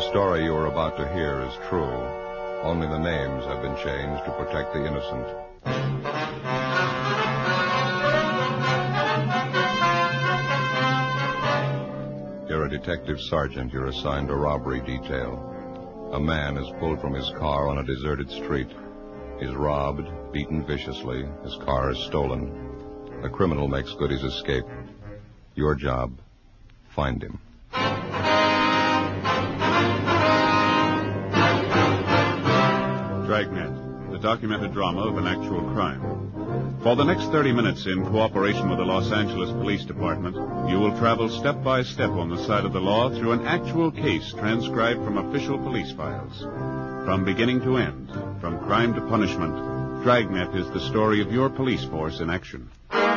story you are about to hear is true. Only the names have been changed to protect the innocent. You're a detective sergeant. You're assigned a robbery detail. A man is pulled from his car on a deserted street. He's robbed, beaten viciously. His car is stolen. The criminal makes good his escape. Your job, find him. Dragnet, the documented drama of an actual crime. For the next 30 minutes, in cooperation with the Los Angeles Police Department, you will travel step by step on the side of the law through an actual case transcribed from official police files. From beginning to end, from crime to punishment, Dragnet is the story of your police force in action.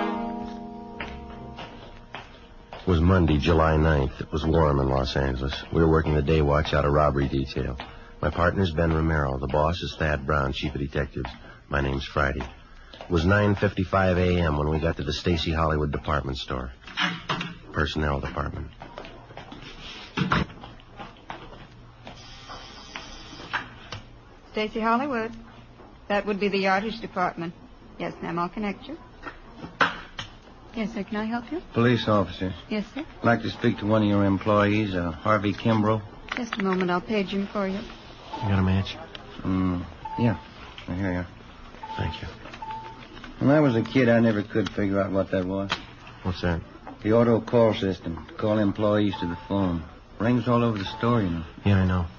It was Monday, July 9th. It was warm in Los Angeles. We were working the day watch out of robbery detail. My partner's Ben Romero. The boss is Thad Brown, chief of detectives. My name's Friday. It was 9:55 a.m. when we got to the Stacy Hollywood department store. Personnel department. Stacy Hollywood. That would be the yardage department. Yes, ma'am, I'll connect you. Yes, sir, can I help you? Police officer. Yes, sir. I'd like to speak to one of your employees, Harvey Kimbrough. Just a moment, I'll page him for you. You got a match? Yeah. Here you are. Thank you. When I was a kid, I never could figure out what that was. What's that? The auto call system. To call employees to the phone. Rings all over the store, you know. Yeah, I know.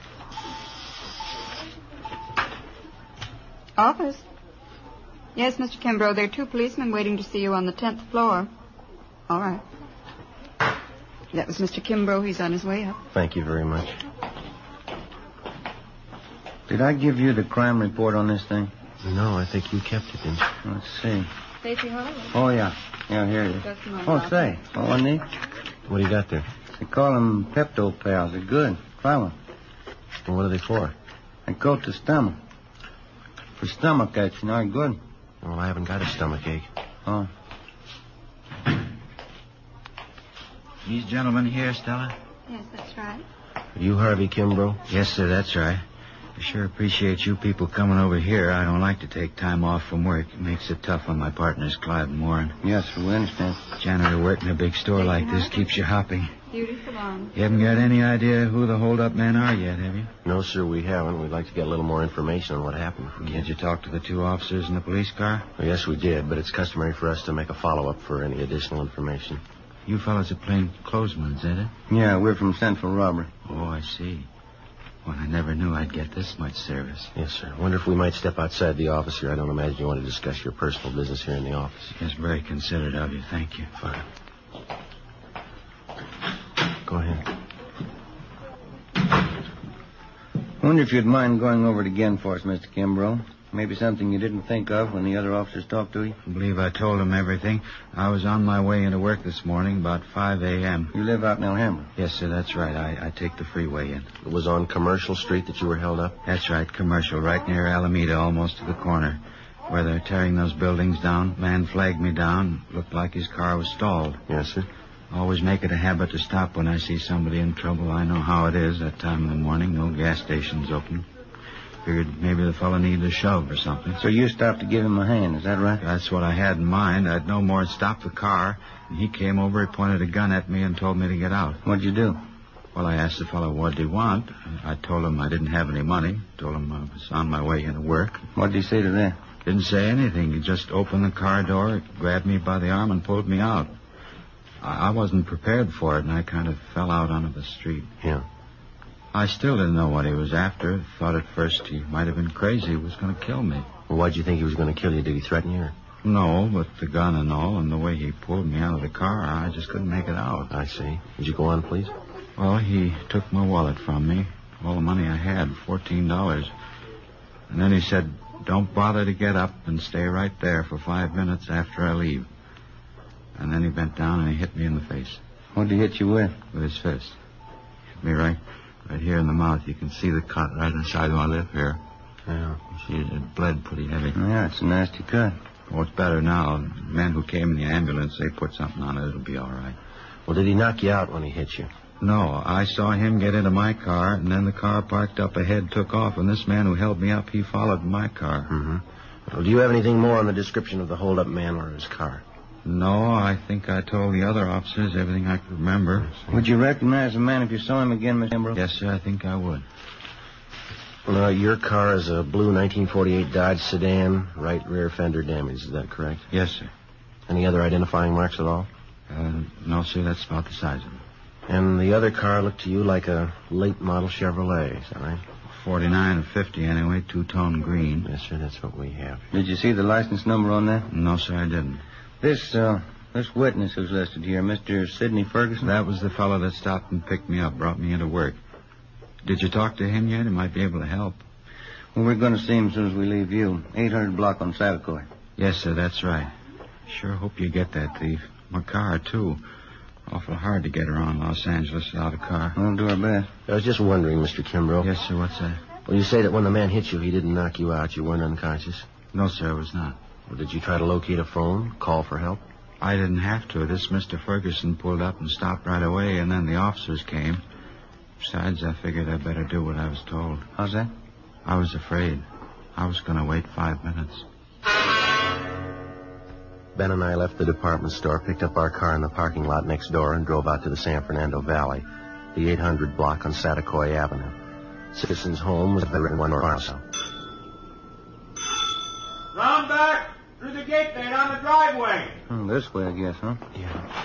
Office? Yes, Mr. Kimbrough, there are 2 policemen waiting to see you on the 10th floor. All right. That was Mr. Kimbrough. He's on his way up. Thank you very much. Did I give you the crime report on this thing? No, I think you kept it, didn't you? Let's see. Stacy Hollywood. Oh, yeah. Yeah, here it is. Oh, say. Oh, wasn't it? What do you got there? They call them Pepto Pals. They're good. Try one. Well, what are they for? They coat the stomach. For stomach aches, you know, they're good. Well, I haven't got a stomach ache. Oh. These gentlemen here, Stella? Yes, that's right. Are you Harvey Kimbrough? Yes, sir, that's right. I sure appreciate you people coming over here. I don't like to take time off from work. It makes it tough on my partners, Clive and Warren. Yes, we understand. Janitor work in a big store like this keeps you hopping. Beautiful on. You haven't got any idea who the hold-up men are yet, have you? No, sir, we haven't. We'd like to get a little more information on what happened. Did you talk to the 2 officers in the police car? Well, yes, we did, but it's customary for us to make a follow-up for any additional information. You fellas are plain clothesmen, is it? Yeah, we're from Central Robbery. Oh, I see. Well, I never knew I'd get this much service. Yes, sir. Wonder if we might step outside the office here. I don't imagine you want to discuss your personal business here in the office. Yes, very considerate of you. Thank you. Fine. Go ahead. Wonder if you'd mind going over it again for us, Mr. Kimbrough. Maybe something you didn't think of when the other officers talked to you. I believe I told them everything. I was on my way into work this morning about 5 a.m. You live out in Alhambra? Yes, sir, that's right. I take the freeway in. It was on Commercial Street that you were held up? That's right, Commercial, right near Alameda, almost to the corner. Where they're tearing those buildings down. Man flagged me down. Looked like his car was stalled. Yes, sir. Always make it a habit to stop when I see somebody in trouble. I know how it is that time in the morning. No gas stations open. Figured maybe the fellow needed a shove or something. So you stopped to give him a hand, is that right? That's what I had in mind. I'd no more stop the car. And he came over, he pointed a gun at me and told me to get out. What'd you do? Well, I asked the fellow what did he want. I told him I didn't have any money. Told him I was on my way into work. What'd he say to that? Didn't say anything. He just opened the car door, grabbed me by the arm, and pulled me out. I wasn't prepared for it, and I kind of fell out onto the street. Yeah. I still didn't know what he was after. Thought at first he might have been crazy. He was going to kill me. Well, why'd you think he was going to kill you? Did he threaten you? Or? No, but the gun and all, and the way he pulled me out of the car, I just couldn't make it out. I see. Would you go on, please? Well, he took my wallet from me, all the money I had, $14. And then he said, don't bother to get up and stay right there for 5 minutes after I leave. And then he bent down and he hit me in the face. What'd he hit you with? With his fist. Hit me right here in the mouth. You can see the cut right inside my lip here. Yeah. See, it bled pretty heavy. Yeah, it's a nasty cut. Oh, it's better now. The men who came in the ambulance, they put something on it. It'll be all right. Well, did he knock you out when he hit you? No, I saw him get into my car, and then the car parked up ahead took off, and this man who held me up, he followed my car. Mm-hmm. Well, do you have anything more on the description of the hold-up man or his car? No, I think I told the other officers everything I could remember. Would you recognize the man if you saw him again, Mr. Kimbrough? Yes, sir, I think I would. Well, your car is a blue 1948 Dodge sedan, right rear fender damage. Is that correct? Yes, sir. Any other identifying marks at all? No, sir, that's about the size of it. And the other car looked to you like a late model Chevrolet, is that right? 49 or 50 anyway, two-tone green. Yes, sir, that's what we have. Did you see the license number on that? No, sir, I didn't. This witness who's listed here, Mr. Sidney Ferguson? That was the fellow that stopped and picked me up, brought me into work. Did you talk to him yet? He might be able to help. Well, we're going to see him as soon as we leave you. 800 block on Satakoy. Yes, sir, that's right. Sure hope you get that thief. My car, too. Awful hard to get around Los Angeles without a car. We'll do our best. I was just wondering, Mr. Kimbrough. Yes, sir, what's that? Well, you say that when the man hit you, he didn't knock you out. You weren't unconscious. No, sir, I was not. Well, did you try to locate a phone, call for help? I didn't have to. This Mr. Ferguson pulled up and stopped right away, and then the officers came. Besides, I figured I'd better do what I was told. How's that? I was afraid. I was going to wait 5 minutes. Ben and I left the department store, picked up our car in the parking lot next door, and drove out to the San Fernando Valley, the 800 block on Satakoy Avenue. Citizen's home was at the one or so. Round back! Through the gate there, down the driveway. This way, I guess, huh? Yeah.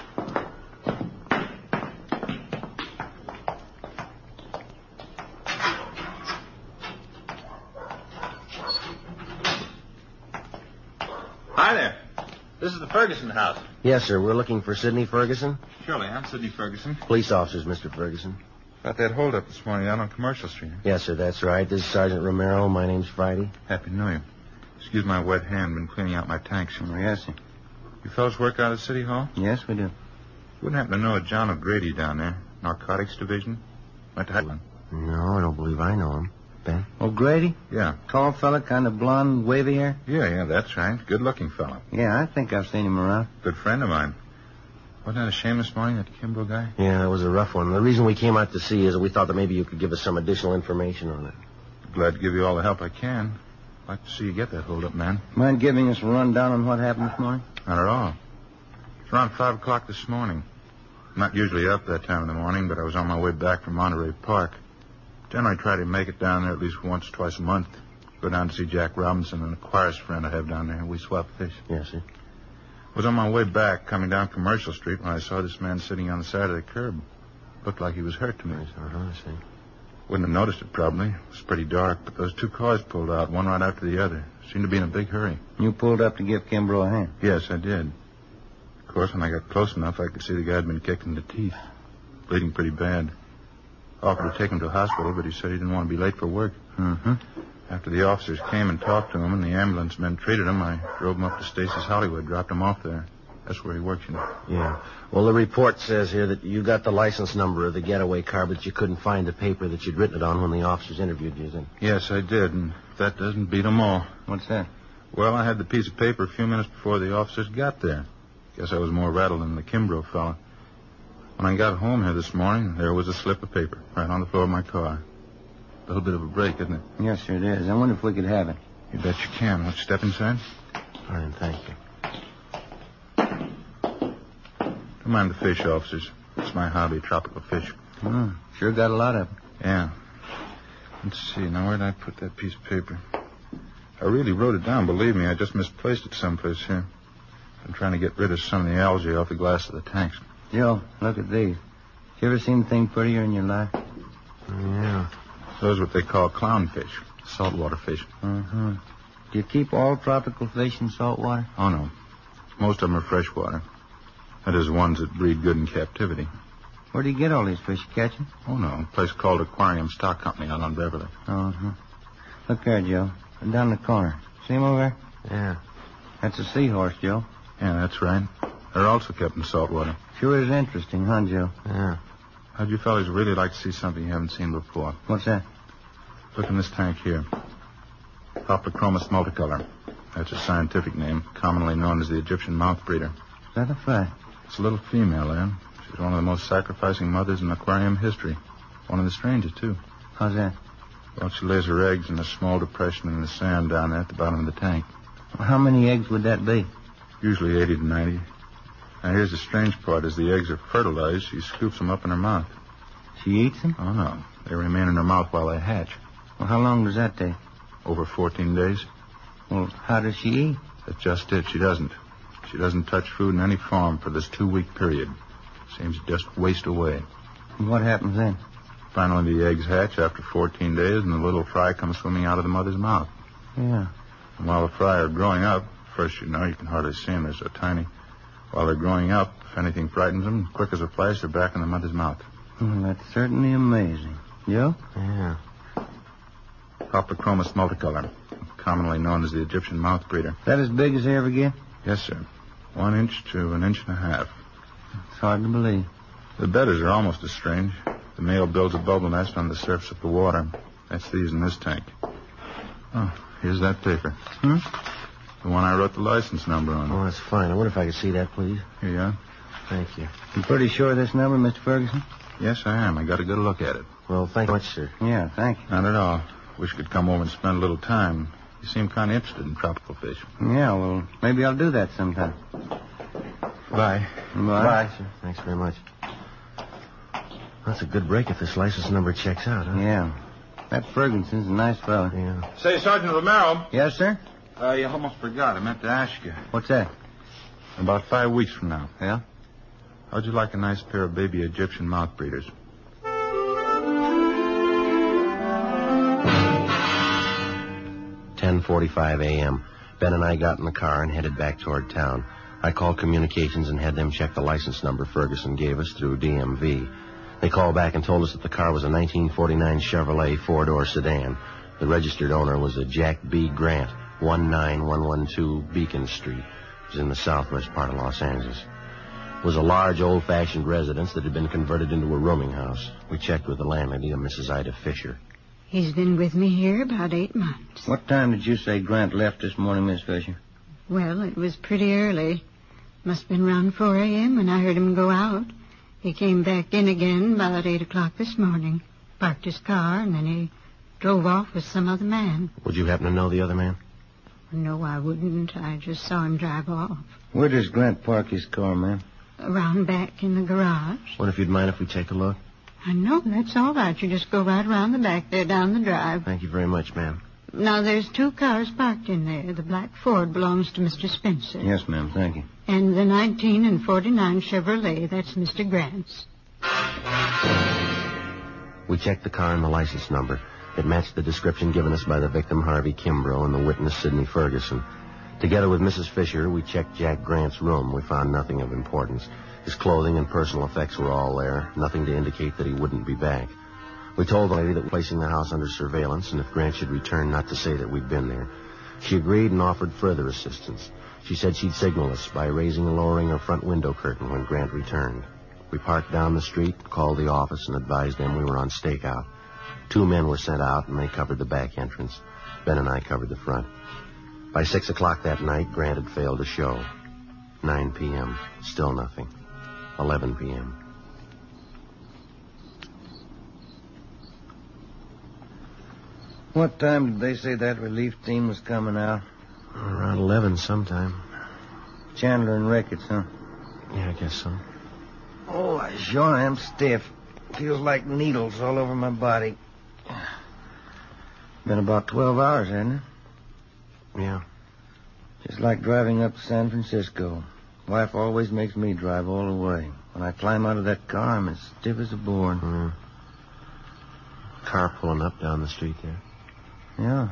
Hi there. This is the Ferguson house. Yes, sir. We're looking for Sidney Ferguson. Surely, I'm Sidney Ferguson. Police officers, Mr. Ferguson. About that holdup this morning out on Commercial Street. Yes, sir, that's right. This is Sergeant Romero. My name's Friday. Happy New Year. Excuse my wet hand. Been cleaning out my tanks. Yes, sir. You fellas work out at City Hall? Yes, we do. Wouldn't happen to know a John O'Grady down there. Narcotics Division. Went to Highland. No, I don't believe I know him. Ben? O'Grady? Yeah. Tall fella, kind of blonde, wavy hair? Yeah, that's right. Good-looking fellow. Yeah, I think I've seen him around. Good friend of mine. Wasn't that a shame this morning, that Kimbrough guy? Yeah, it was a rough one. The reason we came out to see you is that we thought that maybe you could give us some additional information on it. Glad to give you all the help I can. Like to see you get that holdup, man. Mind giving us a rundown on what happened this morning? Not at all. It's around 5 o'clock this morning. I'm not usually up that time in the morning, but I was on my way back from Monterey Park. Generally try to make it down there at least once or twice a month. Go down to see Jack Robinson and a chorus friend I have down there. We swap fish. Yes, sir. I was on my way back, coming down Commercial Street, when I saw this man sitting on the side of the curb. Looked like he was hurt to me. I see. Wouldn't have noticed it, probably. It was pretty dark, but those two cars pulled out, one right after the other. Seemed to be in a big hurry. You pulled up to give Kimbrough a hand? Yes, I did. Of course, when I got close enough, I could see the guy had been kicked in the teeth. Bleeding pretty bad. Offered to take him to a hospital, but he said he didn't want to be late for work. Mm-hmm. After the officers came and talked to him and the ambulance men treated him, I drove him up to Stacy's Hollywood, dropped him off there. That's where he works, you know. Yeah. Well, the report says here that you got the license number of the getaway car, but you couldn't find the paper that you'd written it on when the officers interviewed you, then? Yes, I did, and that doesn't beat them all. What's that? Well, I had the piece of paper a few minutes before the officers got there. Guess I was more rattled than the Kimbrough fella. When I got home here this morning, there was a slip of paper right on the floor of my car. A little bit of a break, isn't it? Yes, sir, it is. I wonder if we could have it. You bet you can. Won't you step inside? Fine, thank you. Don't mind the fish, officers. It's my hobby, tropical fish. Sure got a lot of them. Yeah. Let's see. Now, where did I put that piece of paper? I really wrote it down, believe me. I just misplaced it someplace here. I'm trying to get rid of some of the algae off the glass of the tanks. Joe, look at these. You ever seen anything prettier in your life? Yeah. Those are what they call clownfish, saltwater fish. Mm-hmm. Do you keep all tropical fish in salt water? Oh, no. Most of them are freshwater. That is, ones that breed good in captivity. Where do you get all these fish? You catch them? Oh, no. A place called Aquarium Stock Company out on Beverly. Uh-huh. Look there, Joe. Down the corner. See him over there? Yeah. That's a seahorse, Joe. Yeah, that's right. They're also kept in salt water. Sure is interesting, huh, Joe? Yeah. How'd you fellas really like to see something you haven't seen before? What's that? Look in this tank here. Hoplochromos multicolor. That's a scientific name, commonly known as the Egyptian mouth breeder. Is that a fact? It's a little female there. She's one of the most sacrificing mothers in aquarium history. One of the strangest, too. How's that? Well, she lays her eggs in a small depression in the sand down there at the bottom of the tank. Well, how many eggs would that be? Usually 80 to 90. Now, here's the strange part. As the eggs are fertilized, she scoops them up in her mouth. She eats them? Oh, no. They remain in her mouth while they hatch. Well, how long does that take? Over 14 days. Well, how does she eat? That's just it. She doesn't. She doesn't touch food in any form for this 2-week period. Seems to just waste away. And what happens then? Finally, the eggs hatch after 14 days, and the little fry comes swimming out of the mother's mouth. Yeah. And while the fry are growing up, first, you can hardly see them. They're so tiny. While they're growing up, if anything frightens them, quick as a flash, they're back in the mother's mouth. Well, that's certainly amazing. Joe? Yeah. Hoplochromos multicolor, commonly known as the Egyptian mouth breeder. Is that as big as they ever get? Yes, sir. 1 inch to 1.5 inches. It's hard to believe. The bedders are almost as strange. The male builds a bubble nest on the surface of the water. That's these in this tank. Oh, here's that paper. The one I wrote the license number on. Oh, that's fine. I wonder if I could see that, please. Here you are. Thank you. You pretty sure of this number, Mr. Ferguson? Yes, I am. I got a good look at it. Well, thank you much, sir. Yeah, thank you. Not at all. Wish you could come over and spend a little time. You seem kind of interested in tropical fish. Yeah, well, maybe I'll do that sometime. Bye. Bye. Sir. Thanks very much. That's a good break if this license number checks out, huh? Yeah. That Ferguson's a nice fellow. Yeah. Say, Sergeant Romero. Yes, sir? You almost forgot. I meant to ask you. What's that? About 5 weeks from now. Yeah? How'd you like a nice pair of baby Egyptian mouth breeders? "10:45 a.m. Ben and I got in the car and headed back toward town. I called communications and had them check the license number Ferguson gave us through DMV. They called back and told us that the car was a 1949 Chevrolet 4-door sedan. The registered owner was a Jack B. Grant, 19112 Beacon Street. It was in the southwest part of Los Angeles. It was a large, old-fashioned residence that had been converted into a rooming house. We checked with the landlady, a Mrs. Ida Fisher. He's been with me here about 8 months. What time did you say Grant left this morning, Miss Fisher? Well, it was pretty early. Must have been around 4 a.m. when I heard him go out. He came back in again about 8 o'clock this morning, parked his car, and then he drove off with some other man. Would you happen to know the other man? No, I wouldn't. I just saw him drive off. Where does Grant park his car, ma'am? Around back in the garage. Wonder if you'd mind if we take a look? I know, that's all right. You just go right around the back there down the drive. Thank you very much, ma'am. Now, there's 2 cars parked in there. The black Ford belongs to Mr. Spencer. Yes, ma'am, thank you. And the 1949 Chevrolet, that's Mr. Grant's. We checked the car and the license number. It matched the description given us by the victim, Harvey Kimbrough, and the witness, Sidney Ferguson. Together with Mrs. Fisher, we checked Jack Grant's room. We found nothing of importance. His clothing and personal effects were all there, nothing to indicate that he wouldn't be back. We told the lady that we're placing the house under surveillance, and if Grant should return, not to say that we'd been there. She agreed and offered further assistance. She said she'd signal us by raising and lowering her front window curtain when Grant returned. We parked down the street, called the office, and advised them we were on stakeout. 2 men were sent out, and they covered the back entrance. Ben and I covered the front. By 6 o'clock that night, Grant had failed to show. 9 p.m., still nothing. 11 p.m. What time did they say that relief team was coming out? Around 11 sometime. Chandler and Ricketts, huh? Yeah, I guess so. Oh, I sure am stiff. Feels like needles all over my body. Been about 12 hours, hasn't it? Yeah. Just like driving up to San Francisco. Wife always makes me drive all the way. When I climb out of that car, I'm as stiff as a board. Car pulling up down the street there. Yeah.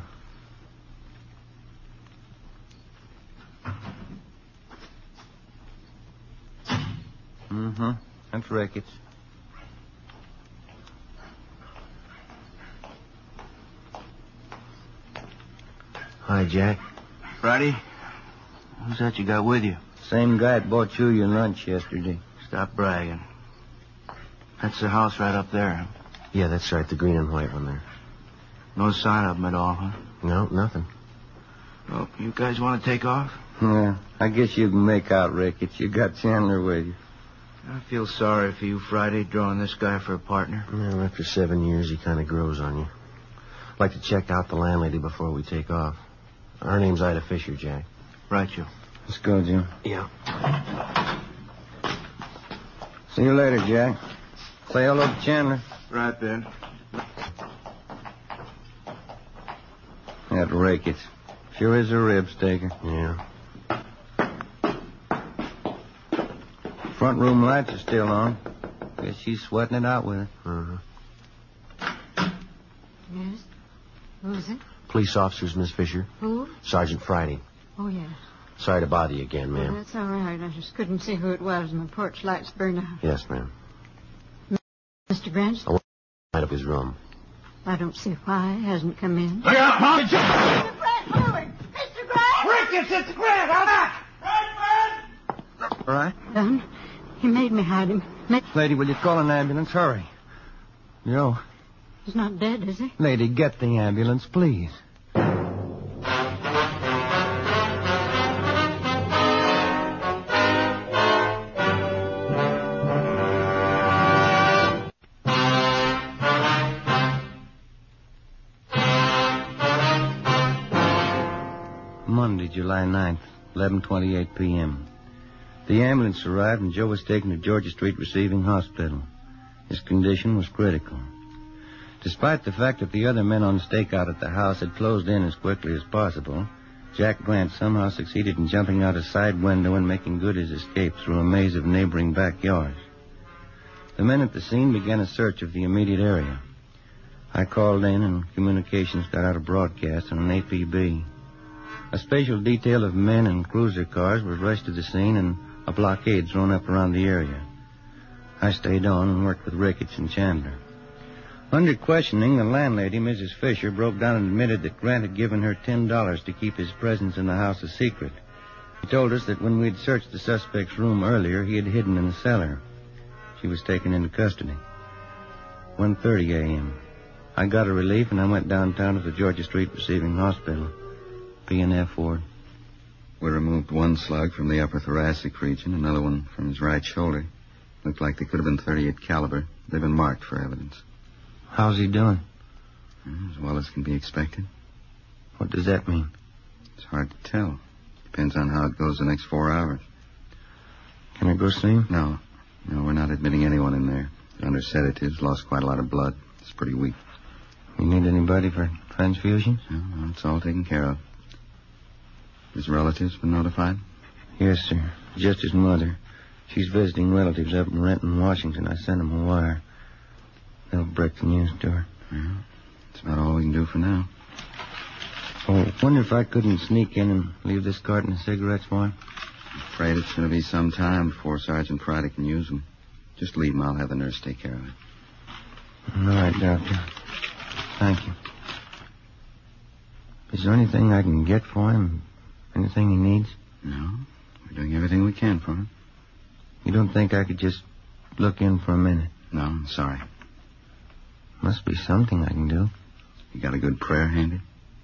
Mm-hmm. That's Ricketts. Hi, Jack. Friday? Who's that you got with you? Same guy that bought you your lunch yesterday. Stop bragging. That's the house right up there. Yeah, that's right, the green and white one there. No sign of them at all, huh? No, nothing. Well, you guys want to take off? Yeah, I guess you can make out Ricketts. You got Chandler with you. I feel sorry for you, Friday, drawing this guy for a partner. Well, after 7 years, he kind of grows on you. I'd like to check out the landlady before we take off. Her name's Ida Fisher, Jack. Right, Joe. Let's go, Jim. Yeah. See you later, Jack. Say hello to Chandler. Right, Ben. That Ricketts. Sure is a rib staker. Yeah. Front room lights are still on. Guess she's sweating it out with it. Uh-huh. Yes? Who's it? Police officers, Miss Fisher. Who? Sergeant Friday. Oh, yes. Sorry to bother you again, Well, ma'am. that's all right. I just couldn't see who it was, and the porch lights burned out. Yes, ma'am. Mr. Grant? I want to light up his room. I don't see why he hasn't come in. Look out, Mom! Mr. Grant, forward! Mr. Grant! Ricketts, it's Grant! I'm back! All right? Done. He made me hide him. Lady, will you call an ambulance? Hurry. Joe. He's not dead, is he? Lady, get the ambulance, please. Monday, July 9th, 11:28 p.m. The ambulance arrived and Joe was taken to Georgia Street Receiving Hospital. His condition was critical. Despite the fact that the other men on stakeout at the house had closed in as quickly as possible, Jack Grant somehow succeeded in jumping out a side window and making good his escape through a maze of neighboring backyards. The men at the scene began a search of the immediate area. I called in and communications got out a broadcast on an APB. A special detail of men and cruiser cars was rushed to the scene and a blockade thrown up around the area. I stayed on and worked with Ricketts and Chandler. Under questioning, the landlady, Mrs. Fisher, broke down and admitted that Grant had given her $10 to keep his presence in the house a secret. He told us that when we'd searched the suspect's room earlier, he had hidden in the cellar. She was taken into custody. 1:30 a.m. I got a relief and I went downtown to the Georgia Street Receiving Hospital. P&F ward. We removed one slug from the upper thoracic region, another one from his right shoulder. Looked like they could have been .38 caliber. They've been marked for evidence. How's he doing? As well as can be expected. What does that mean? It's hard to tell. Depends on how it goes the next 4 hours. Can I go see him? No, we're not admitting anyone in there. Under sedatives, lost quite a lot of blood. It's pretty weak. You need anybody for transfusions? No, it's all taken care of. His relatives been notified? Yes, sir. Just his mother. She's visiting relatives up in Renton, Washington. I sent them a wire. They'll break the news to her. Yeah, that's about all we can do for now. Oh, wonder if I couldn't sneak in and leave this carton of cigarettes for him? I'm afraid it's going to be some time before Sergeant Friday can use them. Just leave them. I'll have the nurse take care of it. All right, Doctor. Thank you. Is there anything I can get for him? Anything he needs? No. We're doing everything we can for him. You don't think I could just look in for a minute? No, I'm sorry. Must be something I can do. You got a good prayer handy?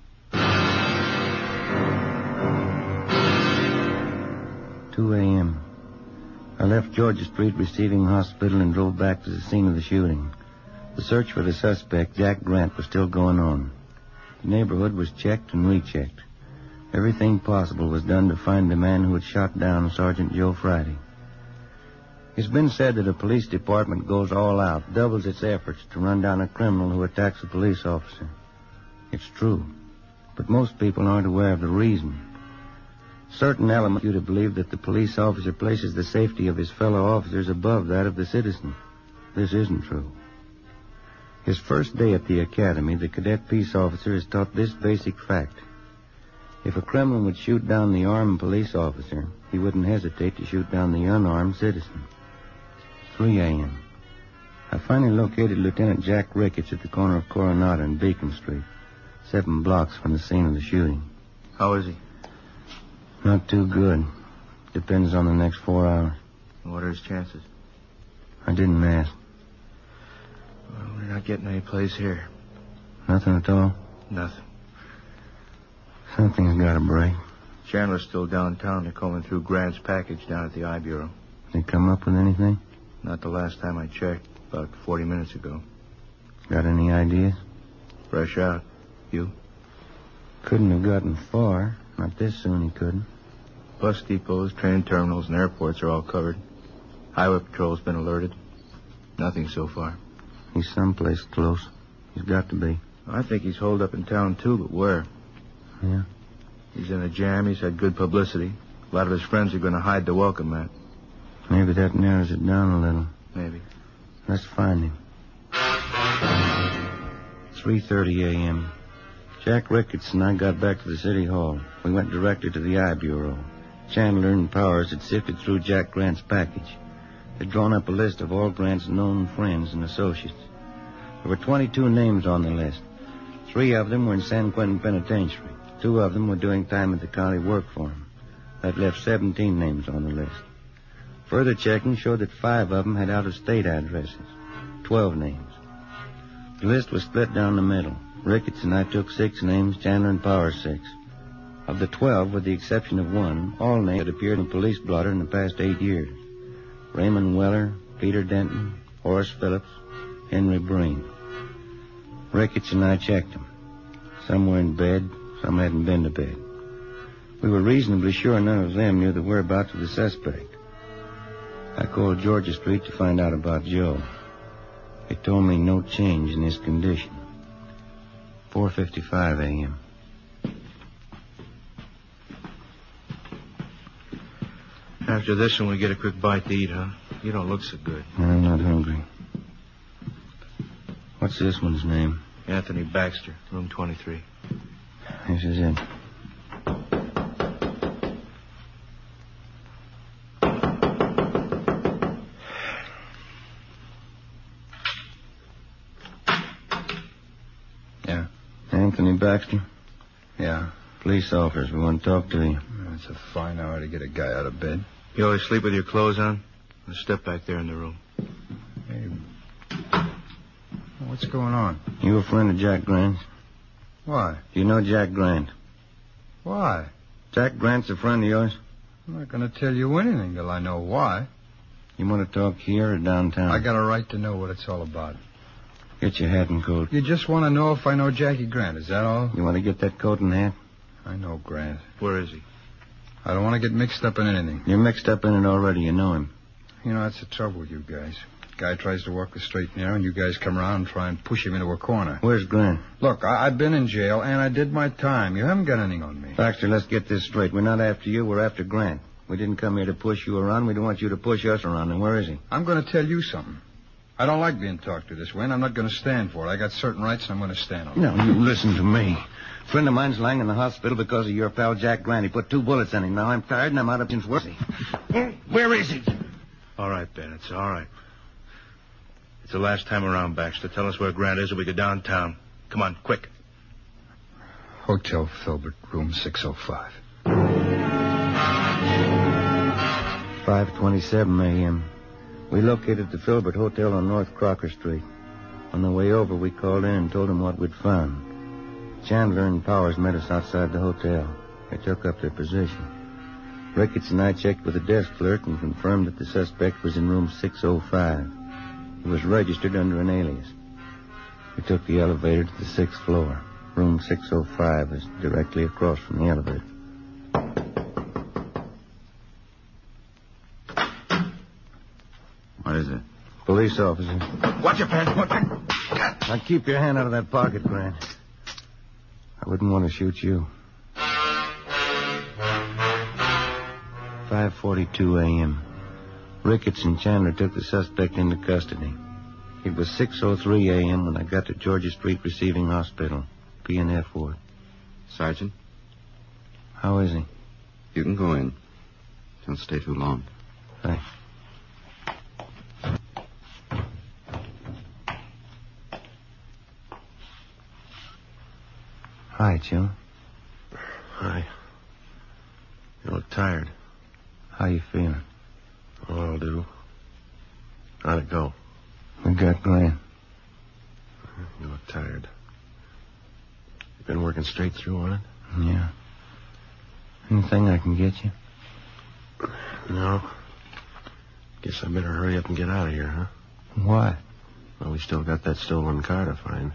2 a.m. I left Georgia Street Receiving Hospital and drove back to the scene of the shooting. The search for the suspect, Jack Grant, was still going on. The neighborhood was checked and rechecked. Everything possible was done to find the man who had shot down Sergeant Joe Friday. It's been said that a police department goes all out, doubles its efforts to run down a criminal who attacks a police officer. It's true, but most people aren't aware of the reason. Certain elements you to believe that the police officer places the safety of his fellow officers above that of the citizen. This isn't true. His first day at the academy, the cadet peace officer is taught this basic fact. If a criminal would shoot down the armed police officer, he wouldn't hesitate to shoot down the unarmed citizen. 3 a.m. I finally located Lieutenant Jack Ricketts at the corner of Coronado and Beacon Street, 7 blocks from the scene of the shooting. How is he? Not too good. Depends on the next 4 hours. What are his chances? I didn't ask. Well, we're not getting any place here. Nothing at all? Nothing. Something's got to break. Chandler's still downtown. They're combing through Grant's package down at the I Bureau. They come up with anything? Not the last time I checked, about 40 minutes ago. Got any ideas? Fresh out. You? Couldn't have gotten far. Not this soon, he couldn't. Bus depots, train terminals, and airports are all covered. Highway patrol's been alerted. Nothing so far. He's someplace close. He's got to be. I think he's holed up in town, too, but where? Yeah? He's in a jam. He's had good publicity. A lot of his friends are going to hide the welcome mat. Maybe that narrows it down a little. Maybe. Let's find him. 3:30 a.m. Jack Ricketts and I got back to the city hall. We went directly to the I Bureau. Chandler and Powers had sifted through Jack Grant's package. They'd drawn up a list of all Grant's known friends and associates. There were 22 names on the list. 3 of them were in San Quentin Penitentiary. 2 of them were doing time at the county work for him. That left 17 names on the list. Further checking showed that 5 of them had out-of-state addresses. 12 names. The list was split down the middle. Ricketts and I took 6 names, Chandler and Powers 6. Of the 12, with the exception of 1, all names had appeared in police blotter in the past 8 years. Raymond Weller, Peter Denton, Horace Phillips, Henry Breen. Ricketts and I checked them. Some were in bed, some hadn't been to bed. We were reasonably sure none of them knew the whereabouts of the suspect. I called Georgia Street to find out about Joe. They told me no change in his condition. 4:55 a.m. After this one, we get a quick bite to eat, huh? You don't look so good. I'm not hungry. What's this one's name? Anthony Baxter, room 23. This is it. Yeah? Anthony Baxter? Yeah. Police officers. We want to talk to you. It's a fine hour to get a guy out of bed. You always sleep with your clothes on? Let's step back there in the room. Hey. What's going on? You a friend of Jack Grant's? Why? You know Jack Grant? Why? Jack Grant's a friend of yours? I'm not going to tell you anything till I know why. You want to talk here or downtown? I got a right to know what it's all about. Get your hat and coat. You just want to know if I know Jackie Grant, is that all? You want to get that coat and hat? I know Grant. Where is he? I don't want to get mixed up in anything. You're mixed up in it already. You know him. You know, that's the trouble with you guys. Guy tries to walk the straight and narrow, and you guys come around and try and push him into a corner. Where's Grant? Look, I've been in jail, and I did my time. You haven't got anything on me. Baxter, let's get this straight. We're not after you. We're after Grant. We didn't come here to push you around. We don't want you to push us around. And where is he? I'm going to tell you something. I don't like being talked to this way, and I'm not going to stand for it. I got certain rights, and I'm going to stand on them. No, you listen to me. A friend of mine's lying in the hospital because of your pal Jack Grant. He put 2 bullets in him. Now I'm tired, and I'm out of his work. Where is he? All right, Ben, it's all right. It's the last time around, Baxter. Tell us where Grant is or we go downtown. Come on, quick. Hotel Filbert, room 605. 5:27 a.m. We located the Filbert Hotel on North Crocker Street. On the way over, we called in and told them what we'd found. Chandler and Powers met us outside the hotel. They took up their position. Ricketts and I checked with the desk clerk and confirmed that the suspect was in room 605. He was registered under an alias. We took the elevator to the 6th floor. Room 605 is directly across from the elevator. What is it? Police officer. Watch your pants. Now keep your hand out of that pocket, Grant. I wouldn't want to shoot you. 5:42 a.m. Ricketts and Chandler took the suspect into custody. It was 6:03 a.m. when I got to Georgia Street Receiving Hospital, P&F ward. Sergeant? How is he? You can go in. Don't stay too long. Thanks. Hi, Joe. Hi. You look tired. How you feeling? Oh, I'll do. How'd it go? We got Grant. You look tired. You been working straight through on it? Yeah. Anything I can get you? No. Guess I better hurry up and get out of here, huh? Why? Well, we still got that stolen car to find.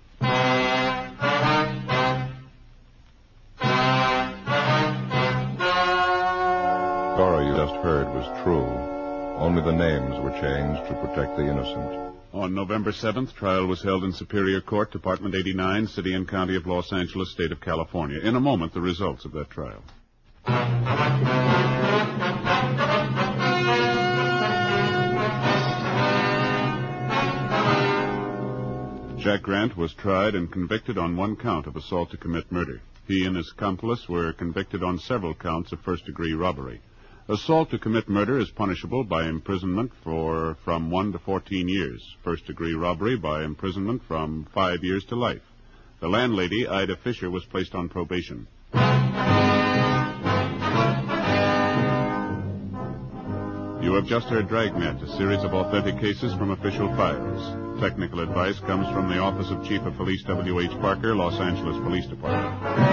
Story you just heard was true. Only the names were changed to protect the innocent. On November 7th, trial was held in Superior Court, Department 89, City and County of Los Angeles, State of California. In a moment, the results of that trial. Jack Grant was tried and convicted on one count of assault to commit murder. He and his accomplice were convicted on several counts of first-degree robbery. Assault to commit murder is punishable by imprisonment for from 1 to 14 years. First-degree robbery by imprisonment from 5 years to life. The landlady, Ida Fisher, was placed on probation. You have just heard Dragnet, a series of authentic cases from official files. Technical advice comes from the Office of Chief of Police W.H. Parker, Los Angeles Police Department.